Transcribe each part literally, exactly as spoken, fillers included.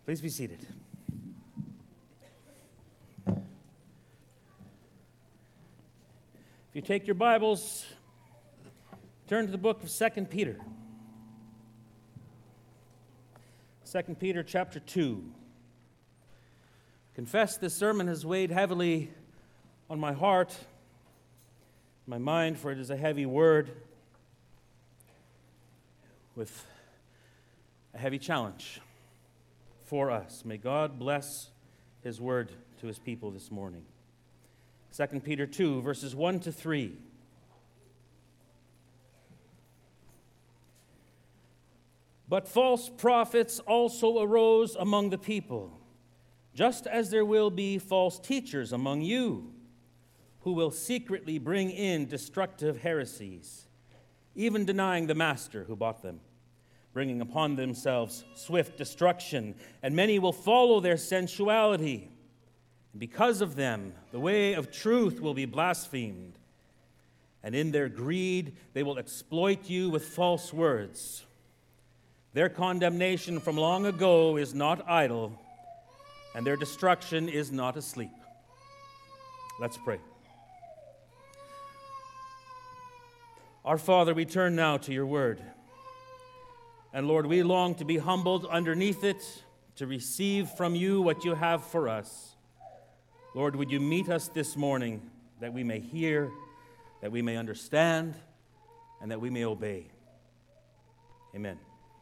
Please be seated. If you take your Bibles, turn to the book of Second Peter. Second Peter chapter two. Confess this sermon has weighed heavily on my heart, my mind, for it is a heavy word with a heavy challenge for us. May God bless His word to His people this morning. Second Peter two, verses one to three. But false prophets also arose among the people, just as there will be false teachers among you, who will secretly bring in destructive heresies, even denying the master who bought them, bringing upon themselves swift destruction, and many will follow their sensuality. And because of them, the way of truth will be blasphemed, and in their greed they will exploit you with false words. Their condemnation from long ago is not idle, and their destruction is not asleep. Let's pray. Our Father, we turn now to your word. And Lord, we long to be humbled underneath it, to receive from you what you have for us. Lord, would you meet us this morning that we may hear, that we may understand, and that we may obey. Amen.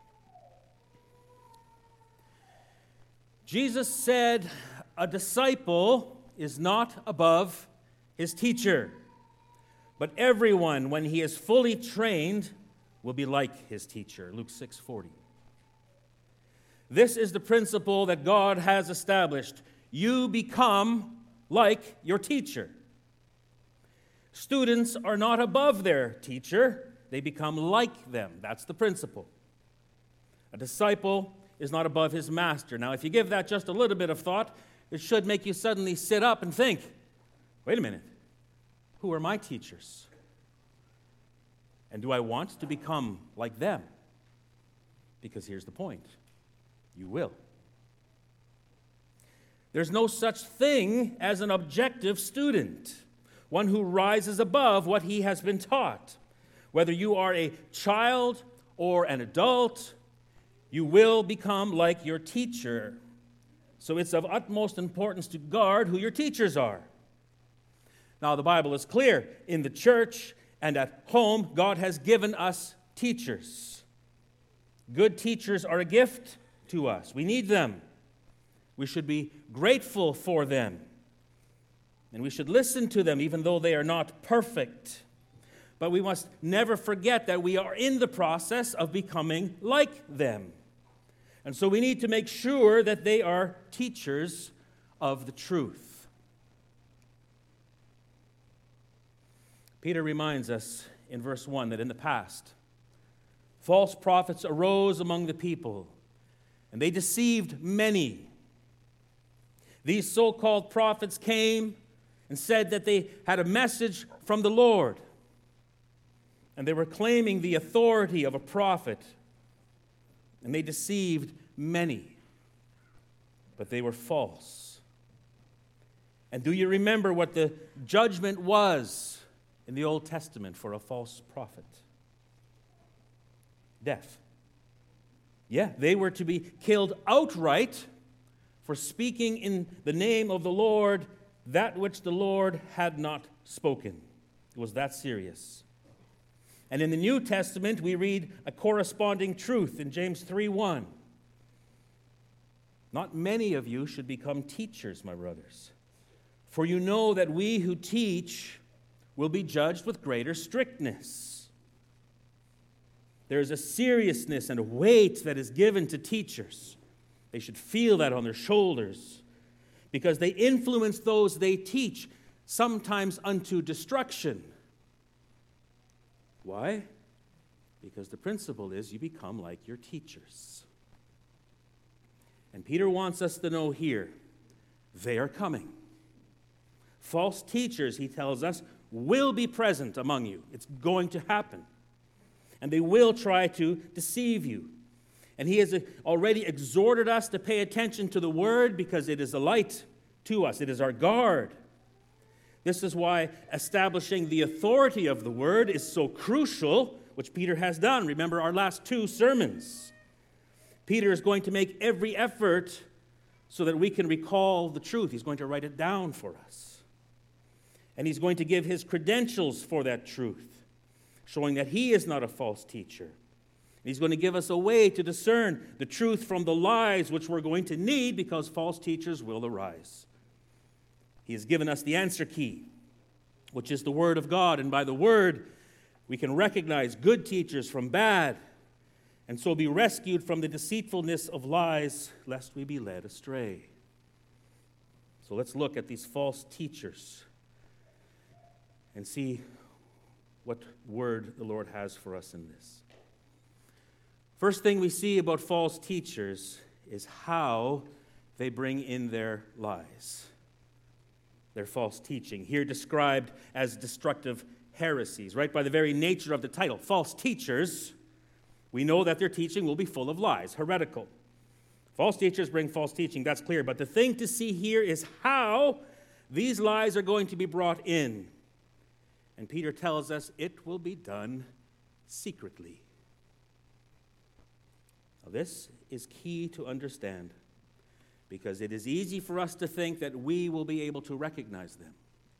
Jesus said, a disciple is not above his teacher, but everyone, when he is fully trained, will be like his teacher. Luke six forty. This is the principle that God has established. You become like your teacher. Students are not above their teacher. They become like them. That's the principle. A disciple is not above his master. Now, if you give that just a little bit of thought, it should make you suddenly sit up and think, wait a minute, who are my teachers? And do I want to become like them? Because here's the point. You will. There's no such thing as an objective student, one who rises above what he has been taught. Whether you are a child or an adult, you will become like your teacher. So it's of utmost importance to guard who your teachers are. Now, the Bible is clear. In the church and at home, God has given us teachers. Good teachers are a gift to us. We need them. We should be grateful for them. And we should listen to them even though they are not perfect. But we must never forget that we are in the process of becoming like them. And so we need to make sure that they are teachers of the truth. Peter reminds us in verse one that in the past, false prophets arose among the people, and they deceived many. These so-called prophets came and said that they had a message from the Lord, and they were claiming the authority of a prophet, and they deceived many, but they were false. And do you remember what the judgment was in the Old Testament for a false prophet? Death. Yeah, they were to be killed outright for speaking in the name of the Lord that which the Lord had not spoken. It was that serious. And in the New Testament, we read a corresponding truth in James three one. Not many of you should become teachers, my brothers, for you know that we who teach will be judged with greater strictness. There is a seriousness and a weight that is given to teachers. They should feel that on their shoulders because they influence those they teach, sometimes unto destruction. Why? Because the principle is you become like your teachers. And Peter wants us to know here, they are coming. False teachers, he tells us, will be present among you. It's going to happen. And they will try to deceive you. And he has already exhorted us to pay attention to the word because it is a light to us. It is our guard. This is why establishing the authority of the word is so crucial, which Peter has done. Remember our last two sermons. Peter is going to make every effort so that we can recall the truth. He's going to write it down for us. And he's going to give his credentials for that truth, showing that he is not a false teacher. He's going to give us a way to discern the truth from the lies which we're going to need because false teachers will arise. He has given us the answer key, which is the Word of God. And by the Word, we can recognize good teachers from bad, and so be rescued from the deceitfulness of lies, lest we be led astray. So let's look at these false teachers and see what word the Lord has for us in this. First thing we see about false teachers is how they bring in their lies, their false teaching, here described as destructive heresies, right? By the very nature of the title, false teachers, we know that their teaching will be full of lies, heretical. False teachers bring false teaching, that's clear. But the thing to see here is how these lies are going to be brought in. And Peter tells us it will be done secretly. Now, this is key to understand because it is easy for us to think that we will be able to recognize them.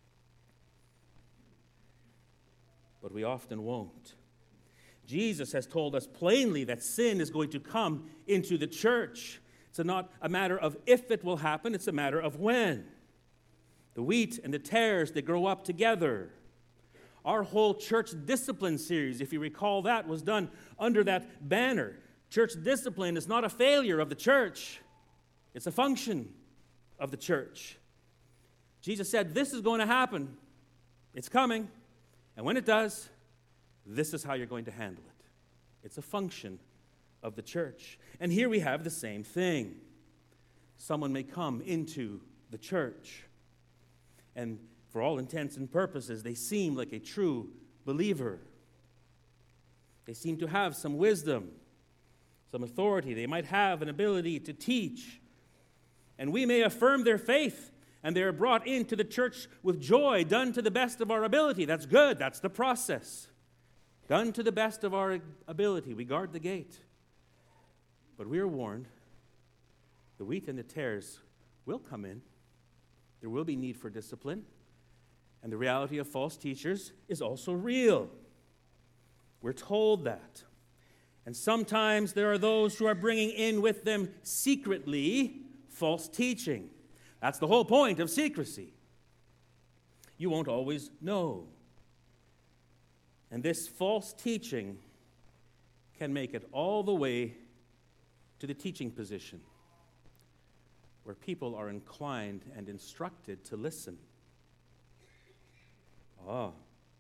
But we often won't. Jesus has told us plainly that sin is going to come into the church. It's not a matter of if it will happen, it's a matter of when. The wheat and the tares, they grow up together. Our whole church discipline series, if you recall that, was done under that banner. Church discipline is not a failure of the church. It's a function of the church. Jesus said, this is going to happen. It's coming. And when it does, this is how you're going to handle it. It's a function of the church. And here we have the same thing. Someone may come into the church, and for all intents and purposes, they seem like a true believer. They seem to have some wisdom, some authority. They might have an ability to teach. And we may affirm their faith, and they are brought into the church with joy, done to the best of our ability. That's good. That's the process. Done to the best of our ability. We guard the gate. But we are warned, the wheat and the tares will come in. There will be need for discipline. And the reality of false teachers is also real. We're told that. And sometimes there are those who are bringing in with them secretly false teaching. That's the whole point of secrecy. You won't always know. And this false teaching can make it all the way to the teaching position, where people are inclined and instructed to listen. Ah,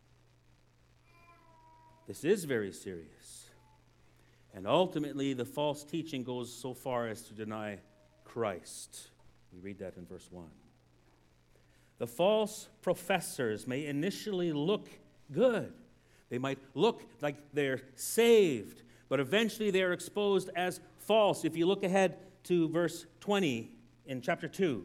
this is very serious. And ultimately, the false teaching goes so far as to deny Christ. We read that in verse one. The false professors may initially look good. They might look like they're saved, but eventually they are exposed as false. If you look ahead to verse twenty in chapter two,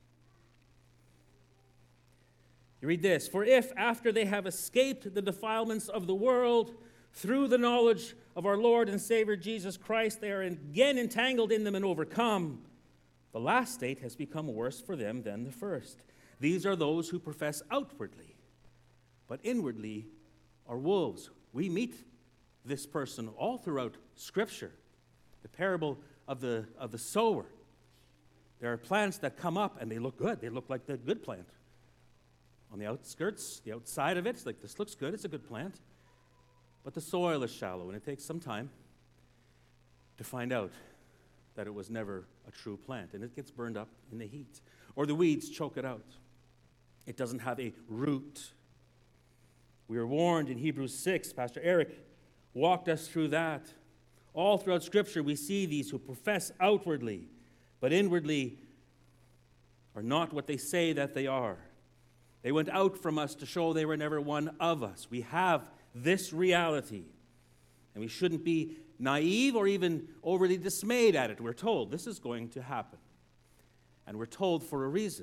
you read this: For if, after they have escaped the defilements of the world, through the knowledge of our Lord and Savior Jesus Christ, they are again entangled in them and overcome, the last state has become worse for them than the first. These are those who profess outwardly, but inwardly are wolves. We meet this person all throughout Scripture. The parable of the, of the sower. There are plants that come up and they look good. They look like the good plant. On the outskirts, the outside of it, it's like, this looks good, it's a good plant. But the soil is shallow, and it takes some time to find out that it was never a true plant, and it gets burned up in the heat. Or the weeds choke it out. It doesn't have a root. We are warned in Hebrews six, Pastor Eric walked us through that. All throughout Scripture, we see these who profess outwardly, but inwardly are not what they say that they are. They went out from us to show they were never one of us. We have this reality. And we shouldn't be naive or even overly dismayed at it. We're told this is going to happen. And we're told for a reason.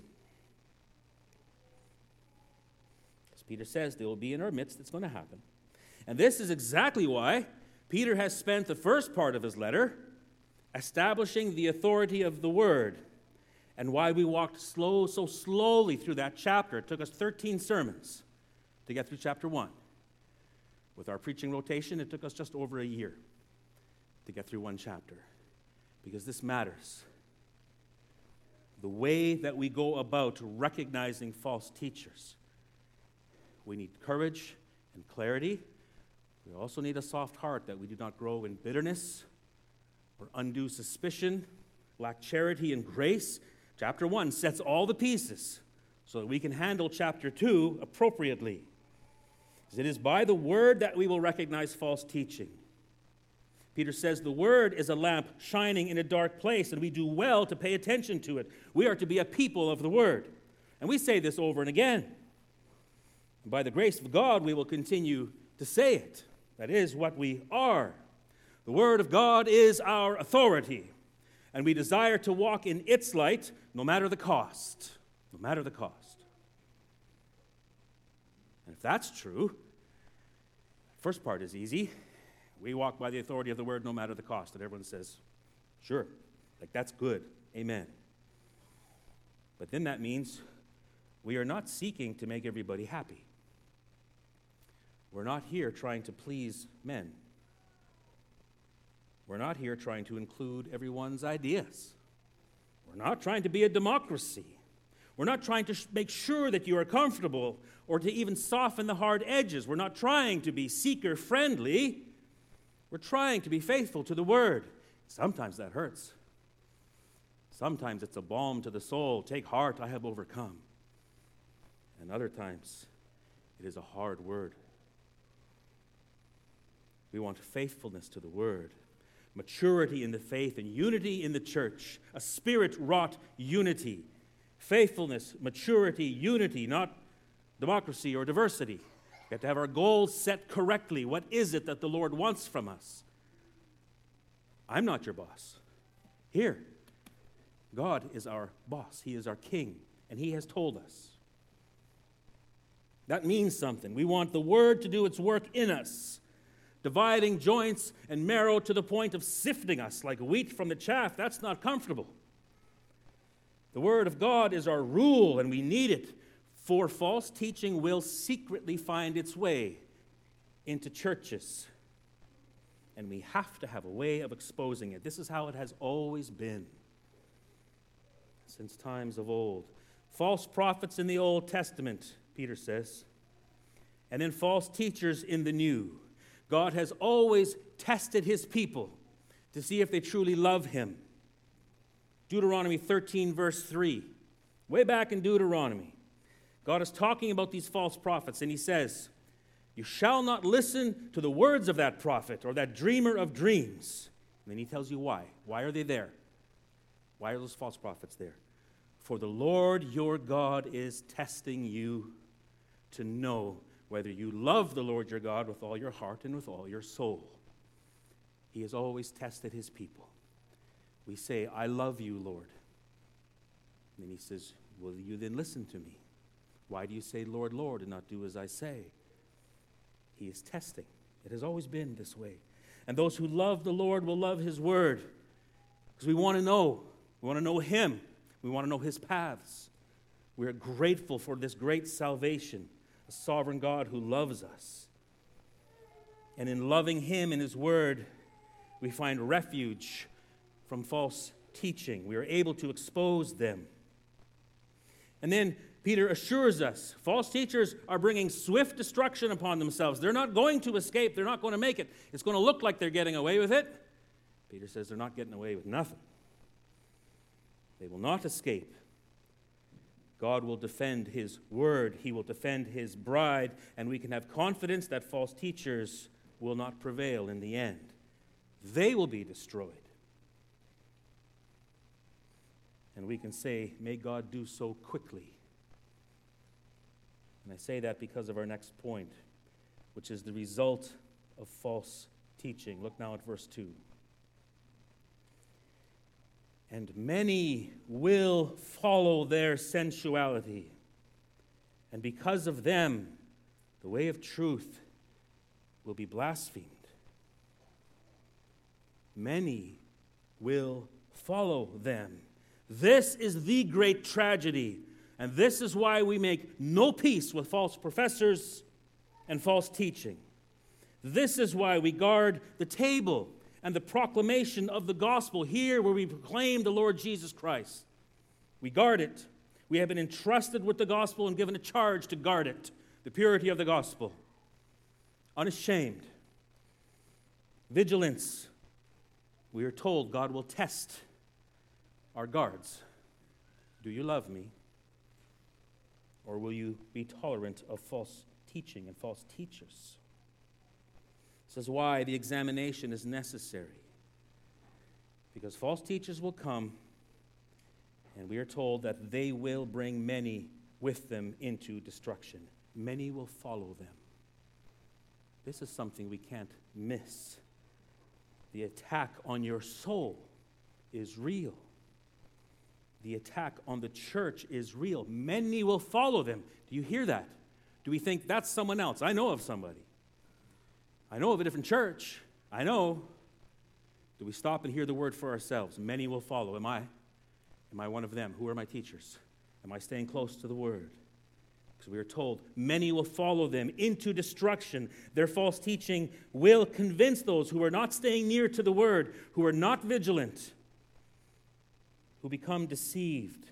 As Peter says, there will be in our midst, it's going to happen. And this is exactly why Peter has spent the first part of his letter establishing the authority of the Word, and why we walked slow, so slowly through that chapter. It took us thirteen sermons to get through chapter one. With our preaching rotation, it took us just over a year to get through one chapter, because this matters. The way that we go about recognizing false teachers. We need courage and clarity. We also need a soft heart, that we do not grow in bitterness or undue suspicion, lack charity and grace. Chapter one sets all the pieces so that we can handle chapter two appropriately. It is by the Word that we will recognize false teaching. Peter says the Word is a lamp shining in a dark place, and we do well to pay attention to it. We are to be a people of the Word. And we say this over and again. And by the grace of God, we will continue to say it. That is what we are. The Word of God is our authority, and we desire to walk in its light no matter the cost. No matter the cost. And if that's true, the first part is easy. We walk by the authority of the Word no matter the cost. And everyone says, sure, like that's good. Amen. But then that means we are not seeking to make everybody happy. We're not here trying to please men. We're not here trying to include everyone's ideas. We're not trying to be a democracy. We're not trying to sh- make sure that you are comfortable or to even soften the hard edges. We're not trying to be seeker-friendly. We're trying to be faithful to the Word. Sometimes that hurts. Sometimes it's a balm to the soul. Take heart, I have overcome. And other times, it is a hard word. We want faithfulness to the Word, maturity in the faith, and unity in the church, a Spirit-wrought unity. Faithfulness, maturity, unity, not democracy or diversity. We have to have our goals set correctly. What is it that the Lord wants from us? I'm not your boss. Here, God is our boss. He is our king, and He has told us. That means something. We want the Word to do its work in us, dividing joints and marrow to the point of sifting us like wheat from the chaff. That's not comfortable. The Word of God is our rule, and we need it, for false teaching will secretly find its way into churches. And we have to have a way of exposing it. This is how it has always been since times of old. False prophets in the Old Testament, Peter says, and then false teachers in the New. God has always tested His people to see if they truly love Him. Deuteronomy thirteen, verse three. Way back in Deuteronomy, God is talking about these false prophets, and He says, you shall not listen to the words of that prophet or that dreamer of dreams. And then He tells you why. Why are they there? Why are those false prophets there? For the Lord your God is testing you to know whether you love the Lord your God with all your heart and with all your soul. He has always tested His people. We say, I love you, Lord. And then He says, will you then listen to me? Why do you say, Lord, Lord, and not do as I say? He is testing. It has always been this way. And those who love the Lord will love His word, because we want to know. We want to know Him. We want to know His paths. We are grateful for this great salvation, a sovereign God who loves us. And in loving Him and His word, we find refuge from false teaching. We are able to expose them. And then Peter assures us, false teachers are bringing swift destruction upon themselves. They're not going to escape. They're not going to make it. It's going to look like they're getting away with it. Peter says they're not getting away with nothing. They will not escape. God will defend His word. He will defend His bride, and we can have confidence that false teachers will not prevail in the end. They will be destroyed. And we can say, may God do so quickly. And I say that because of our next point, which is the result of false teaching. Look now at verse two. And many will follow their sensuality, and because of them, the way of truth will be blasphemed. Many will follow them. This is the great tragedy, and this is why we make no peace with false professors and false teaching. This is why we guard the table and the proclamation of the gospel here where we proclaim the Lord Jesus Christ. We guard it. We have been entrusted with the gospel and given a charge to guard it, the purity of the gospel. Unashamed. Vigilance. We are told God will test our guards. Do you love me? Or will you be tolerant of false teaching and false teachers? This is why the examination is necessary. Because false teachers will come, and we are told that they will bring many with them into destruction. Many will follow them. This is something we can't miss. The attack on your soul is real. The attack on the church is real. Many will follow them. Do you hear that? Do we think that's someone else? I know of somebody. I know of a different church. I know. Do we stop and hear the word for ourselves? Many will follow. Am I? Am I one of them? Who are my teachers? Am I staying close to the word? Because we are told many will follow them into destruction. Their false teaching will convince those who are not staying near to the word, who are not vigilant, who become deceived.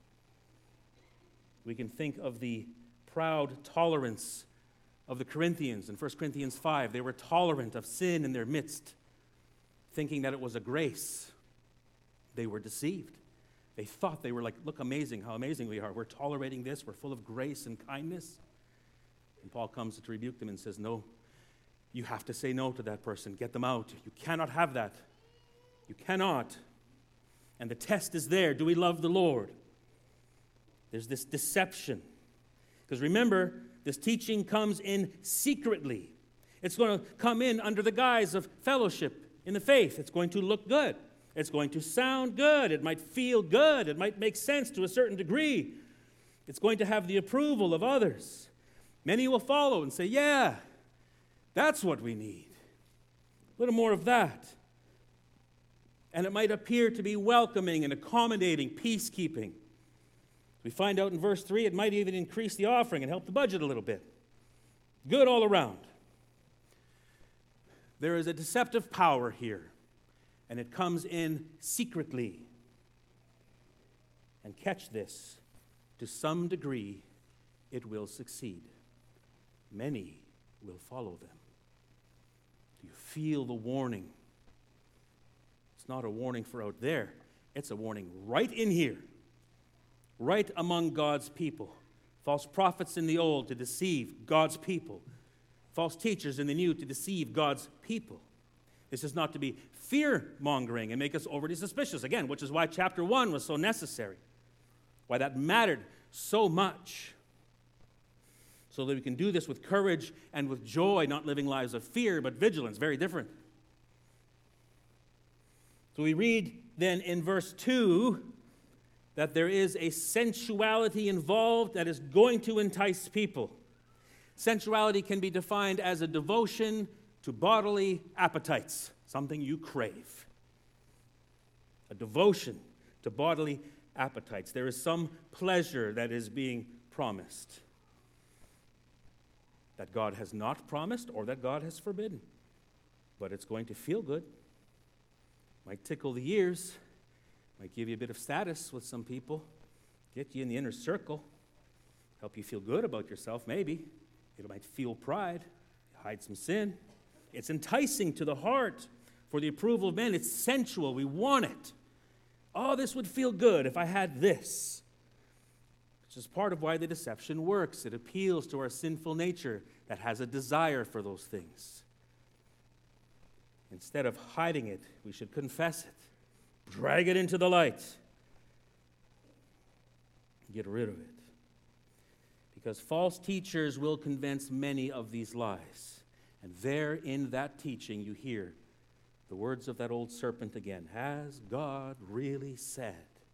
We can think of the proud tolerance of the Corinthians in First Corinthians five. They were tolerant of sin in their midst, thinking that it was a grace. They were deceived. They thought they were like, look, amazing, how amazing we are. We're tolerating this. We're full of grace and kindness. And Paul comes to rebuke them and says, no, you have to say no to that person. Get them out. You cannot have that. You cannot. And the test is there. Do we love the Lord? There's this deception. Because remember, this teaching comes in secretly. It's going to come in under the guise of fellowship in the faith. It's going to look good. It's going to sound good. It might feel good. It might make sense to a certain degree. It's going to have the approval of others. Many will follow and say, yeah, that's what we need. A little more of that. And it might appear to be welcoming and accommodating, peacekeeping. We find out in verse three, it might even increase the offering and help the budget a little bit. Good all around. There is a deceptive power here, and it comes in secretly. And catch this, to some degree, it will succeed. Many will follow them. Do you feel the warning? It's not a warning for out there. It's a warning right in here. Right among God's people. False prophets in the old to deceive God's people. False teachers in the new to deceive God's people. This is not to be fear-mongering and make us overly suspicious, again, which is why chapter one was so necessary. Why that mattered so much. So that we can do this with courage and with joy, not living lives of fear, but vigilance. Very different. So we read then in verse two that there is a sensuality involved that is going to entice people. Sensuality can be defined as a devotion to bodily appetites, something you crave. A devotion to bodily appetites. There is some pleasure that is being promised that God has not promised or that God has forbidden. But it's going to feel good. Might tickle the ears. Might give you a bit of status with some people. Get you in the inner circle. Help you feel good about yourself, maybe. It might feel pride. Hide some sin. It's enticing to the heart for the approval of men. It's sensual. We want it. Oh, this would feel good if I had this. Which is part of why the deception works. It appeals to our sinful nature that has a desire for those things. Instead of hiding it, we should confess it. Drag it into the light. Get rid of it. Because false teachers will convince many of these lies. And there in that teaching you hear the words of that old serpent again. Has God really said?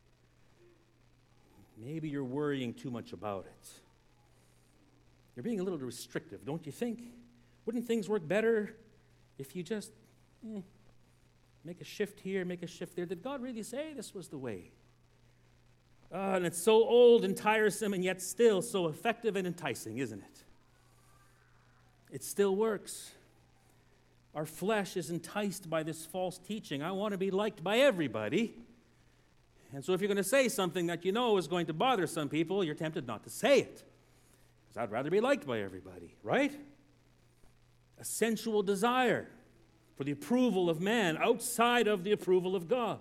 Maybe you're worrying too much about it. You're being a little restrictive, don't you think? Wouldn't things work better if you just eh, make a shift here, make a shift there? Did God really say this was the way? Uh, and it's so old and tiresome and yet still so effective and enticing, isn't it? It still works. Our flesh is enticed by this false teaching. I want to be liked by everybody. And so if you're going to say something that you know is going to bother some people, you're tempted not to say it. Because I'd rather be liked by everybody, right? A sensual desire for the approval of man outside of the approval of God.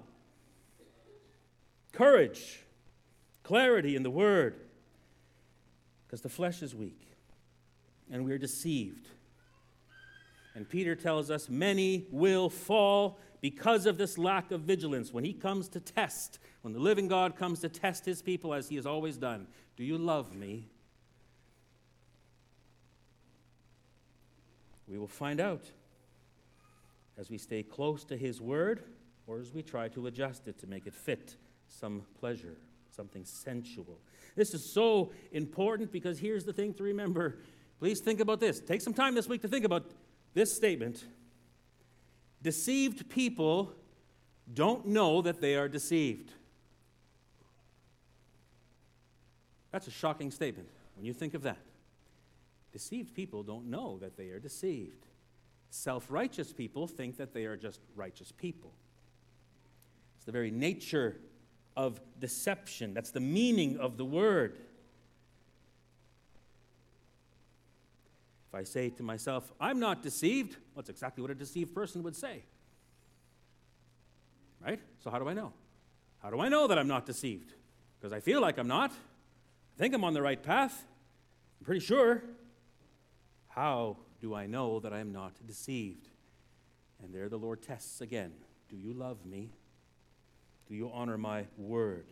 Courage, clarity in the Word. Because the flesh is weak and we are deceived. And Peter tells us many will fall because of this lack of vigilance. When he comes to test, when the living God comes to test his people as he has always done, do you love me? We will find out as we stay close to his word or as we try to adjust it to make it fit some pleasure, something sensual. This is so important because here's the thing to remember. Please think about this. Take some time this week to think about this statement. Deceived people don't know that they are deceived. That's a shocking statement when you think of that. Deceived people don't know that they are deceived. Self-righteous people think that they are just righteous people. It's the very nature of deception. That's the meaning of the word. If I say to myself, I'm not deceived, well, that's exactly what a deceived person would say. Right? So how do I know? How do I know that I'm not deceived? Because I feel like I'm not. I think I'm on the right path. I'm pretty sure. How do I know that I'm not deceived? And there the Lord tests again. Do you love me? Do you honor my word?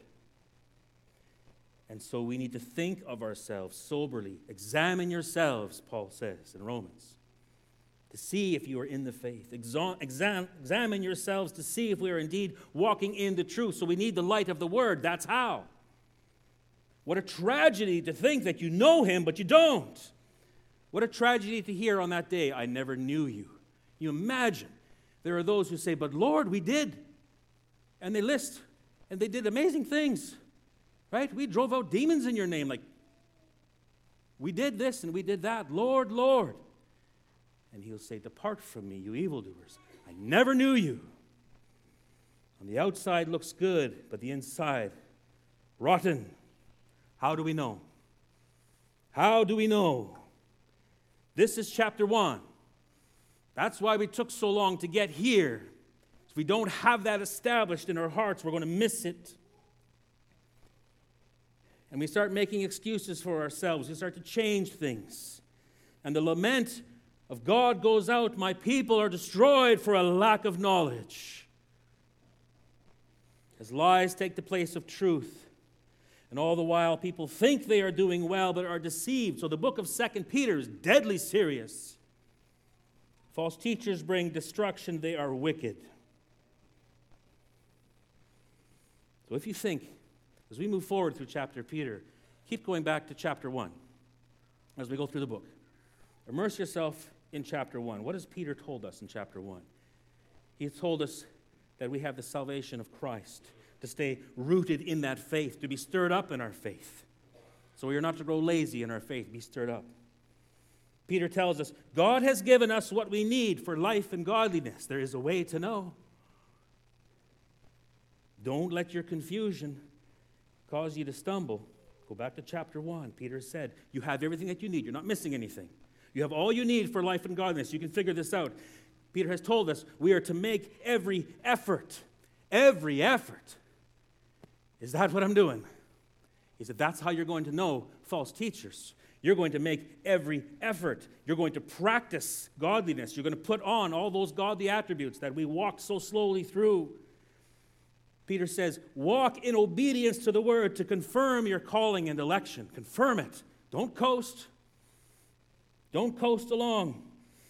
And so we need to think of ourselves soberly. Examine yourselves, Paul says in Romans, to see if you are in the faith. Exam- exam- examine yourselves to see if we are indeed walking in the truth. So we need the light of the word. That's how. What a tragedy to think that you know him, but you don't. What a tragedy to hear on that day, I never knew you. You imagine there are those who say, but Lord, we did. And they list, and they did amazing things. Right? We drove out demons in your name. Like, we did this and we did that. Lord, Lord. And he'll say, depart from me, you evildoers. I never knew you. On the outside looks good, but the inside, rotten. How do we know? How do we know? This is chapter one. That's why we took so long to get here. If we don't have that established in our hearts, we're going to miss it. And we start making excuses for ourselves. We start to change things. And the lament of God goes out, my people are destroyed for a lack of knowledge. As lies take the place of truth. And all the while people think they are doing well but are deceived. So the book of Second Peter is deadly serious. False teachers bring destruction. They are wicked. So if you think, as we move forward through chapter Peter, keep going back to chapter one as we go through the book. Immerse yourself in chapter one. What has Peter told us in chapter one? He has told us that we have the salvation of Christ, to stay rooted in that faith, to be stirred up in our faith. So we are not to grow lazy in our faith, be stirred up. Peter tells us, God has given us what we need for life and godliness. There is a way to know. Don't let your confusion cause you to stumble. Go back to chapter one. Peter said, you have everything that you need. You're not missing anything. You have all you need for life and godliness. You can figure this out. Peter has told us we are to make every effort. Every effort. Is that what I'm doing? He said, that's how you're going to know false teachers. You're going to make every effort. You're going to practice godliness. You're going to put on all those godly attributes that we walked so slowly through. Peter says, walk in obedience to the word to confirm your calling and election. Confirm it. Don't coast. Don't coast along.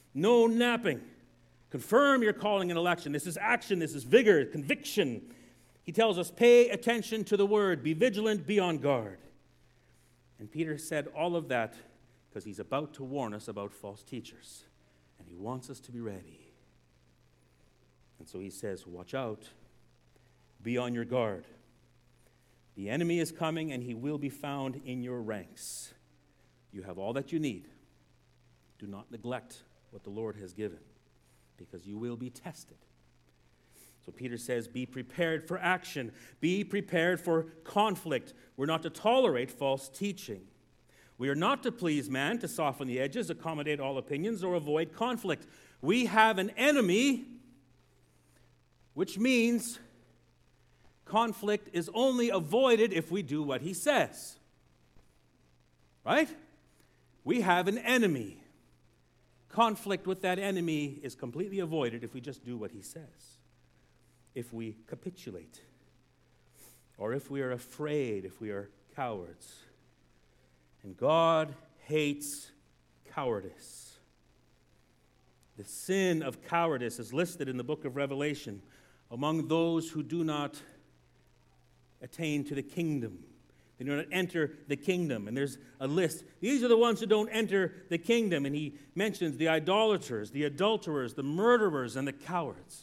No napping. Confirm your calling and election. This is action. This is vigor, conviction. He tells us, pay attention to the word. Be vigilant, be on guard. And Peter said all of that because he's about to warn us about false teachers. And he wants us to be ready. And so he says, watch out. Be on your guard. The enemy is coming, and he will be found in your ranks. You have all that you need. Do not neglect what the Lord has given, because you will be tested. So Peter says, be prepared for action. Be prepared for conflict. We're not to tolerate false teaching. We are not to please man, to soften the edges, accommodate all opinions, or avoid conflict. We have an enemy, which means conflict is only avoided if we do what he says. Right? We have an enemy. Conflict with that enemy is completely avoided if we just do what he says. If we capitulate, or if we are afraid, if we are cowards. And God hates cowardice. The sin of cowardice is listed in the book of Revelation among those who do not attain to the kingdom. They do not enter the kingdom. And there's a list. These are the ones who don't enter the kingdom. And he mentions the idolaters, the adulterers, the murderers, and the cowards.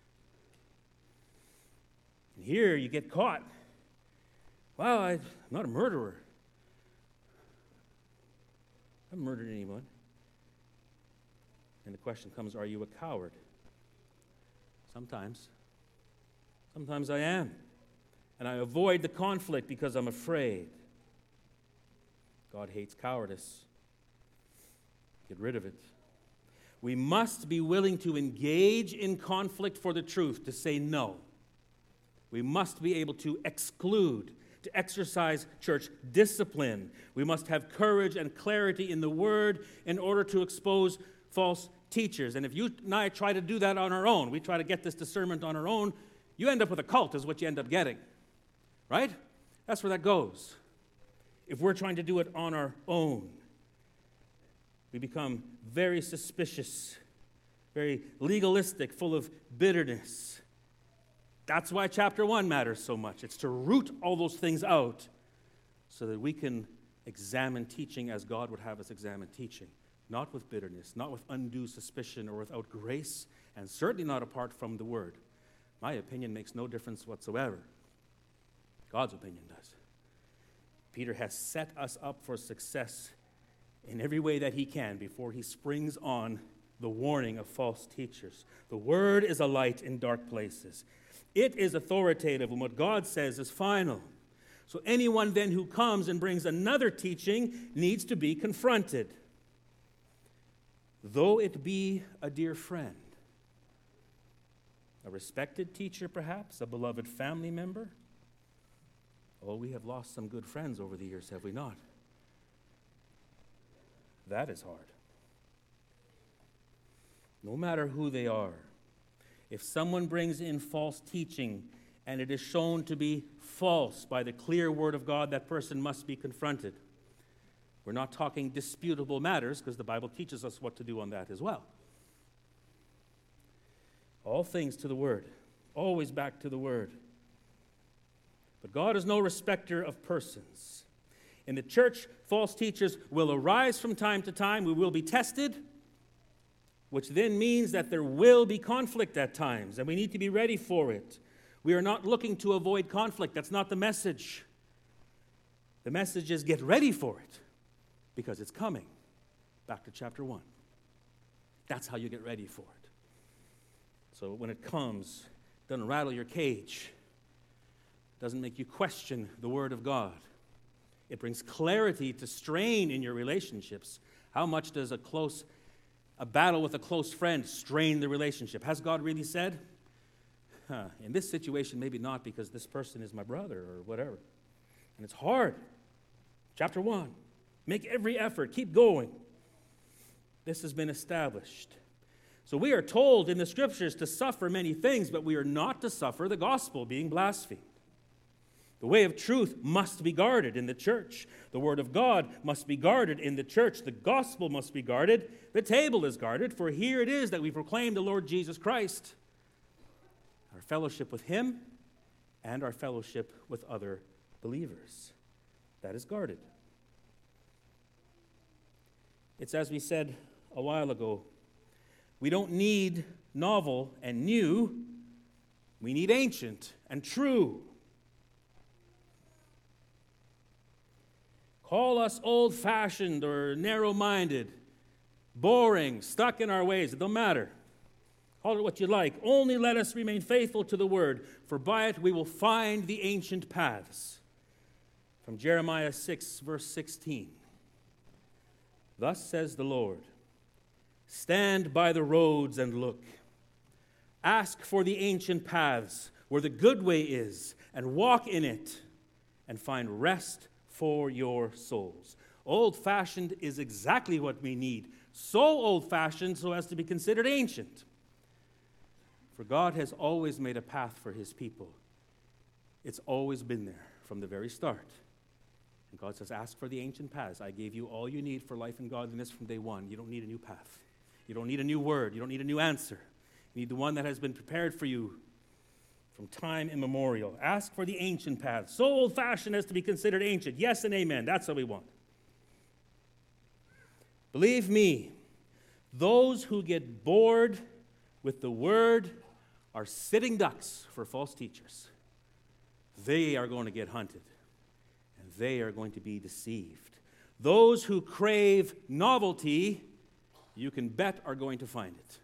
And here you get caught. Well, I, I'm not a murderer. I haven't murdered anyone. And the question comes, are you a coward? Sometimes. Sometimes I am. And I avoid the conflict because I'm afraid. God hates cowardice. Get rid of it. We must be willing to engage in conflict for the truth, to say no. We must be able to exclude, to exercise church discipline. We must have courage and clarity in the word in order to expose false teachers. And if you and I try to do that on our own, we try to get this discernment on our own, you end up with a cult is what you end up getting. Right? That's where that goes. If we're trying to do it on our own, we become very suspicious, very legalistic, full of bitterness. That's why chapter one matters so much. It's to root all those things out so that we can examine teaching as God would have us examine teaching. Not with bitterness, not with undue suspicion or without grace, and certainly not apart from the word. My opinion makes no difference whatsoever. God's opinion does. Peter has set us up for success in every way that he can before he springs on the warning of false teachers. The word is a light in dark places. It is authoritative, and what God says is final. So anyone then who comes and brings another teaching needs to be confronted, though it be a dear friend, a respected teacher perhaps, a beloved family member. Oh, we have lost some good friends over the years, have we not? That is hard. No matter who they are, if someone brings in false teaching and it is shown to be false by the clear word of God, that person must be confronted. We're not talking disputable matters because the Bible teaches us what to do on that as well. All things to the word, always back to the word. But God is no respecter of persons. In the church, false teachers will arise from time to time. We will be tested, which then means that there will be conflict at times, and we need to be ready for it. We are not looking to avoid conflict. That's not the message. The message is get ready for it, because it's coming. Back to chapter one. That's how you get ready for it. So when it comes, it doesn't rattle your cage. Doesn't make you question the word of God. It brings clarity to strain in your relationships. How much does a close, a battle with a close friend strain the relationship? Has God really said? Huh, in this situation, maybe not, because this person is my brother or whatever. And it's hard. Chapter one. Make every effort. Keep going. This has been established. So we are told in the scriptures to suffer many things, but we are not to suffer the gospel being blasphemed. The way of truth must be guarded in the church. The word of God must be guarded in the church. The gospel must be guarded. The table is guarded, for here it is that we proclaim the Lord Jesus Christ, our fellowship with him and our fellowship with other believers. That is guarded. It's as we said a while ago, we don't need novel and new, we need ancient and true. Call us old-fashioned or narrow-minded, boring, stuck in our ways. It don't matter. Call it what you like. Only let us remain faithful to the word, for by it we will find the ancient paths. From Jeremiah six, verse sixteen. Thus says the Lord, stand by the roads and look. Ask for the ancient paths where the good way is, and walk in it, and find rest for your souls. Old-fashioned is exactly what we need. So old-fashioned so as to be considered ancient. For God has always made a path for his people. It's always been there from the very start. And God says, ask for the ancient paths. I gave you all you need for life and godliness from day one. You don't need a new path. You don't need a new word. You don't need a new answer. You need the one that has been prepared for you from time immemorial. Ask for the ancient paths, so old-fashioned as to be considered ancient. Yes and amen. That's what we want. Believe me, those who get bored with the word are sitting ducks for false teachers. They are going to get hunted, and they are going to be deceived. Those who crave novelty, you can bet, are going to find it.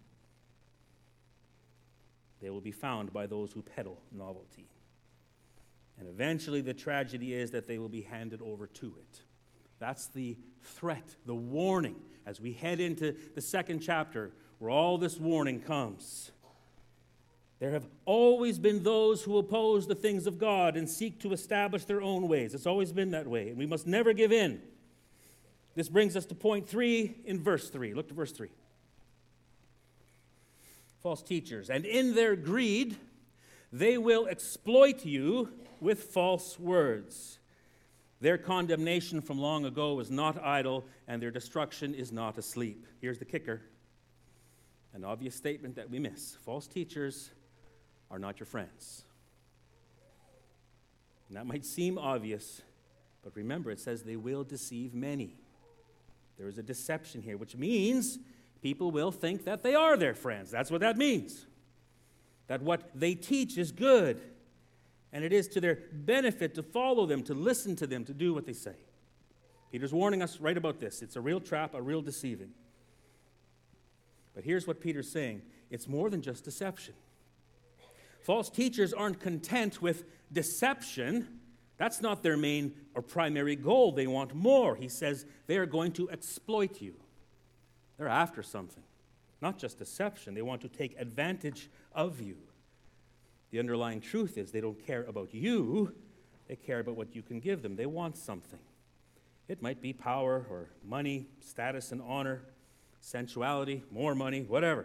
They will be found by those who peddle novelty. And eventually the tragedy is that they will be handed over to it. That's the threat, the warning, as we head into the second chapter where all this warning comes. There have always been those who oppose the things of God and seek to establish their own ways. It's always been that way, and we must never give in. This brings us to point three in verse three. Look to verse three. False teachers, and in their greed, they will exploit you with false words. Their condemnation from long ago is not idle, and their destruction is not asleep. Here's the kicker, an obvious statement that we miss. False teachers are not your friends. And that might seem obvious, but remember, it says they will deceive many. There is a deception here, which means people will think that they are their friends. That's what that means. That what they teach is good. And it is to their benefit to follow them, to listen to them, to do what they say. Peter's warning us right about this. It's a real trap, a real deceiving. But here's what Peter's saying. It's more than just deception. False teachers aren't content with deception. That's not their main or primary goal. They want more. He says they are going to exploit you. They're after something, not just deception. They want to take advantage of you. The underlying truth is they don't care about you. They care about what you can give them. They want something. It might be power or money, status and honor, sensuality, more money, whatever.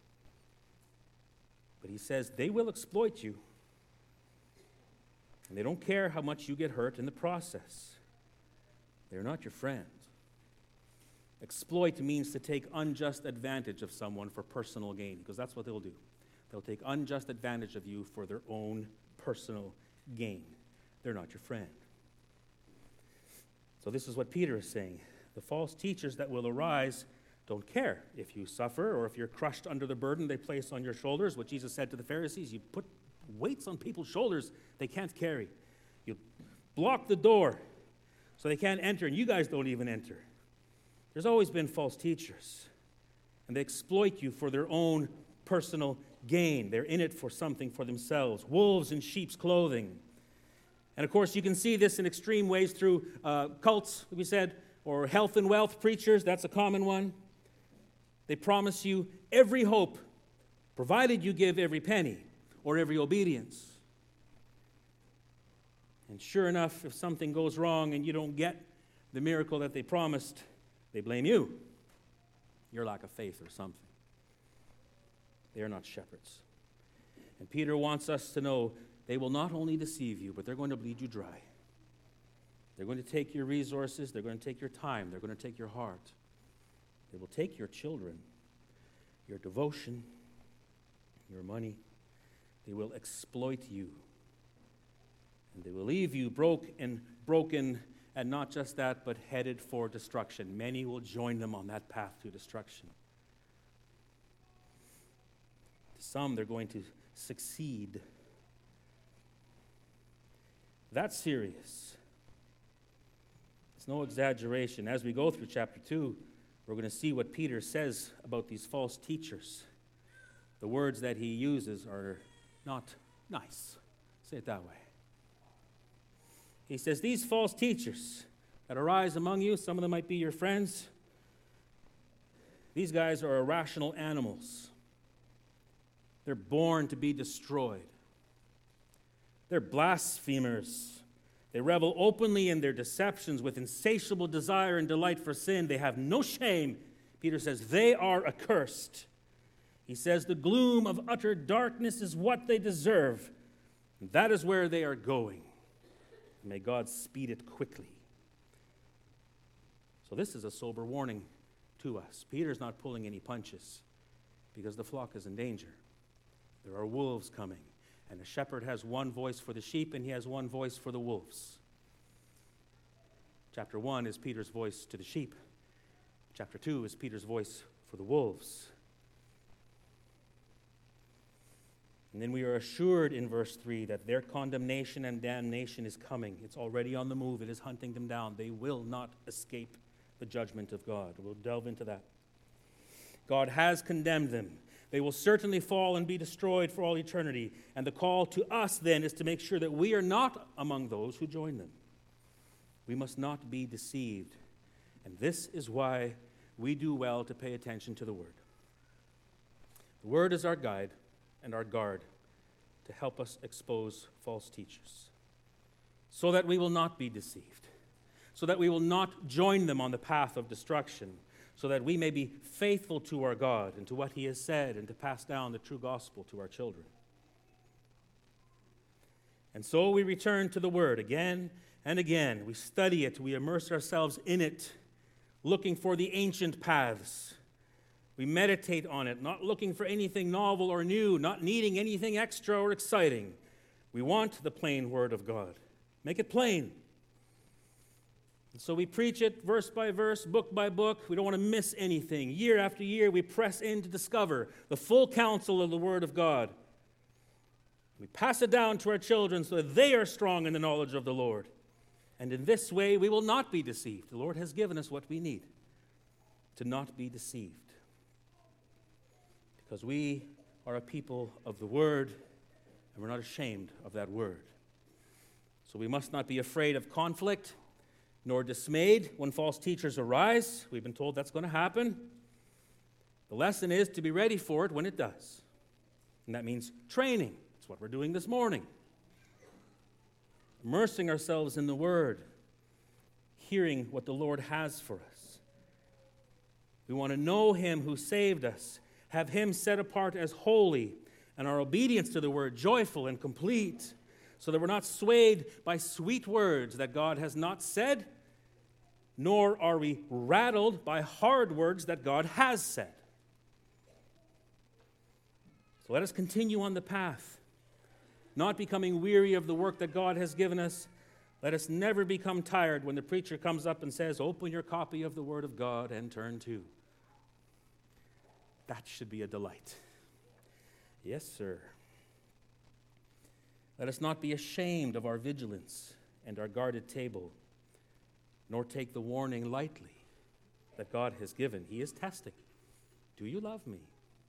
But he says they will exploit you. And they don't care how much you get hurt in the process. They're not your friend. Exploit means to take unjust advantage of someone for personal gain, because that's what they'll do. They'll take unjust advantage of you for their own personal gain. They're not your friend. So this is what Peter is saying. The false teachers that will arise don't care if you suffer or if you're crushed under the burden they place on your shoulders. What Jesus said to the Pharisees, you put weights on people's shoulders they can't carry. You block the door so they can't enter, and you guys don't even enter. There's always been false teachers, and they exploit you for their own personal gain. They're in it for something for themselves. Wolves in sheep's clothing. And of course, you can see this in extreme ways through uh, cults, we said, or health and wealth preachers. That's a common one. They promise you every hope, provided you give every penny or every obedience. And sure enough, if something goes wrong and you don't get the miracle that they promised, they blame you, your lack of faith or something. They are not shepherds. And Peter wants us to know they will not only deceive you, but they're going to bleed you dry. They're going to take your resources, they're going to take your time, they're going to take your heart. They will take your children, your devotion, your money. They will exploit you. And they will leave you broke and broken, and not just that, but headed for destruction. Many will join them on that path to destruction. To some, they're going to succeed. That's serious. It's no exaggeration. As we go through chapter two, we're going to see what Peter says about these false teachers. The words that he uses are not nice. Say it that way. He says, these false teachers that arise among you, some of them might be your friends, these guys are irrational animals. They're born to be destroyed. They're blasphemers. They revel openly in their deceptions with insatiable desire and delight for sin. They have no shame. Peter says, they are accursed. He says, the gloom of utter darkness is what they deserve. And that is where they are going. May God speed it quickly. So this is a sober warning to us. Peter's not pulling any punches because the flock is in danger. There are wolves coming, and a shepherd has one voice for the sheep, and he has one voice for the wolves. Chapter one is Peter's voice to the sheep. Chapter two is Peter's voice for the wolves. And then we are assured in verse three that their condemnation and damnation is coming. It's already on the move. It is hunting them down. They will not escape the judgment of God. We'll delve into that. God has condemned them. They will certainly fall and be destroyed for all eternity. And the call to us then is to make sure that we are not among those who join them. We must not be deceived. And this is why we do well to pay attention to the Word. The Word is our guide and our guard to help us expose false teachers, so that we will not be deceived, so that we will not join them on the path of destruction, so that we may be faithful to our God and to what He has said, and to pass down the true gospel to our children. And so we return to the Word again and again. We study it, we immerse ourselves in it, looking for the ancient paths. We meditate on it, not looking for anything novel or new, not needing anything extra or exciting. We want the plain Word of God. Make it plain. And so we preach it verse by verse, book by book. We don't want to miss anything. Year after year, we press in to discover the full counsel of the Word of God. We pass it down to our children so that they are strong in the knowledge of the Lord. And in this way, we will not be deceived. The Lord has given us what we need to not be deceived. Because we are a people of the Word, and we're not ashamed of that Word. So we must not be afraid of conflict, nor dismayed when false teachers arise. We've been told that's going to happen. The lesson is to be ready for it when it does. And that means training. That's what we're doing this morning. Immersing ourselves in the Word, hearing what the Lord has for us. We want to know Him who saved us, have Him set apart as holy, and our obedience to the Word joyful and complete, so that we're not swayed by sweet words that God has not said, nor are we rattled by hard words that God has said. So let us continue on the path, not becoming weary of the work that God has given us. Let us never become tired when the preacher comes up and says, open your copy of the Word of God and turn to. That should be a delight. Yes, sir. Let us not be ashamed of our vigilance and our guarded table, nor take the warning lightly that God has given. He is testing. Do you love me?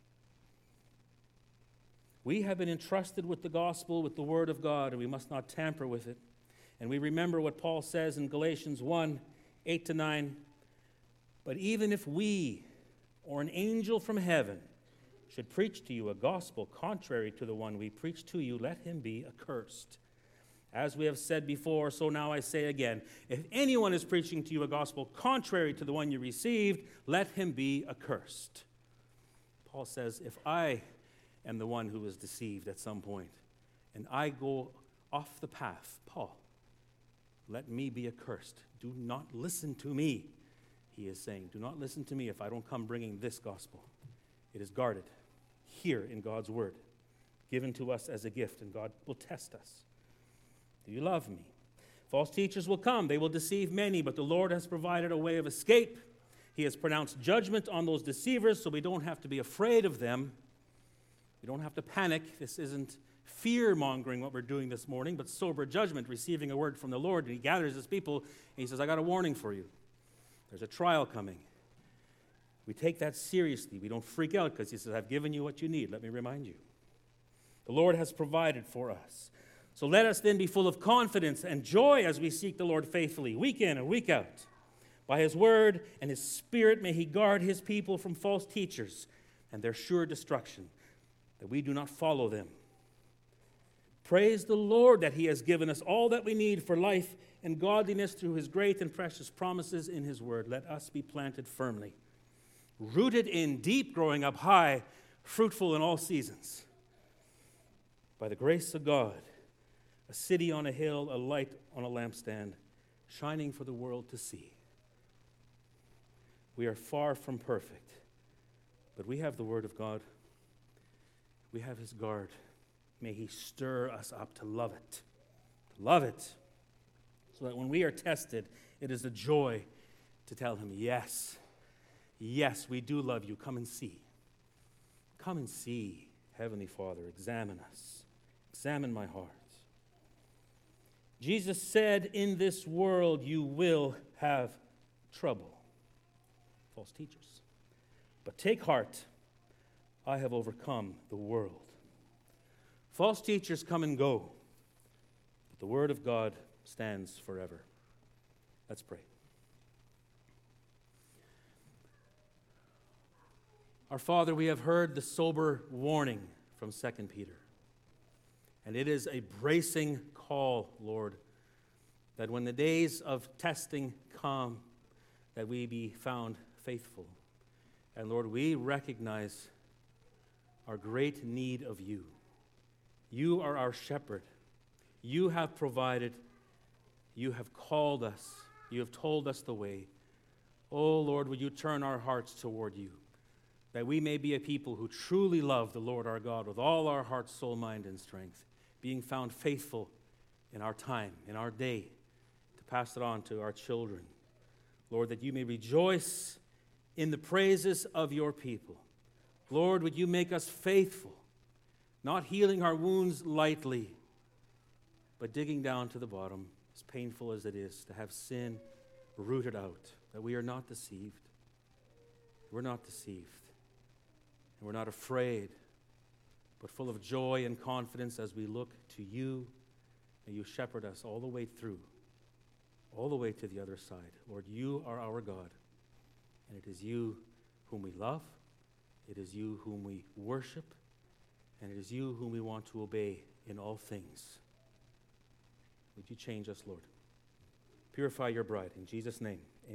We have been entrusted with the gospel, with the Word of God, and we must not tamper with it. And we remember what Paul says in Galatians one, eight to nine. But even if we or an angel from heaven should preach to you a gospel contrary to the one we preach to you, let him be accursed. As we have said before, so now I say again, if anyone is preaching to you a gospel contrary to the one you received, let him be accursed. Paul says, if I am the one who was deceived at some point, and I go off the path, Paul, let me be accursed. Do not listen to me, he is saying. Do not listen to me if I don't come bringing this gospel. It is guarded here in God's word, given to us as a gift, and God will test us. Do you love me? False teachers will come. They will deceive many, but the Lord has provided a way of escape. He has pronounced judgment on those deceivers, so we don't have to be afraid of them. We don't have to panic. This isn't fear-mongering what we're doing this morning, but sober judgment, receiving a word from the Lord. And he gathers his people, and he says, I got a warning for you. There's a trial coming. We take that seriously. We don't freak out because he says, I've given you what you need. Let me remind you. The Lord has provided for us. So let us then be full of confidence and joy as we seek the Lord faithfully, week in and week out. By his word and his spirit, may he guard his people from false teachers and their sure destruction, that we do not follow them. Praise the Lord that he has given us all that we need for life and godliness through his great and precious promises in his word. Let us be planted firmly, rooted in deep, growing up high, fruitful in all seasons. By the grace of God, a city on a hill, a light on a lampstand, shining for the world to see. We are far from perfect, but we have the word of God. We have his guard. May he stir us up to love it, to love it, so that when we are tested, it is a joy to tell him, yes, yes, we do love you. Come and see. Come and see, Heavenly Father. Examine us. Examine my heart. Jesus said, in this world you will have trouble. False teachers. But take heart, I have overcome the world. False teachers come and go, but the word of God stands forever. Let's pray. Our Father, we have heard the sober warning from Second Peter. And it is a bracing call, Lord, that when the days of testing come, that we be found faithful. And Lord, we recognize our great need of you. You are our shepherd. You have provided. You have called us. You have told us the way. Oh, Lord, would you turn our hearts toward you, that we may be a people who truly love the Lord our God with all our heart, soul, mind, and strength, being found faithful in our time, in our day, to pass it on to our children. Lord, that you may rejoice in the praises of your people. Lord, would you make us faithful, not healing our wounds lightly, but digging down to the bottom, as painful as it is to have sin rooted out, that we are not deceived. We're not deceived. And we're not afraid, but full of joy and confidence as we look to you. May you shepherd us all the way through, all the way to the other side. Lord, you are our God, and it is you whom we love, it is you whom we worship, and it is you whom we want to obey in all things. Would you change us, Lord? Purify your bride. In Jesus' name, amen.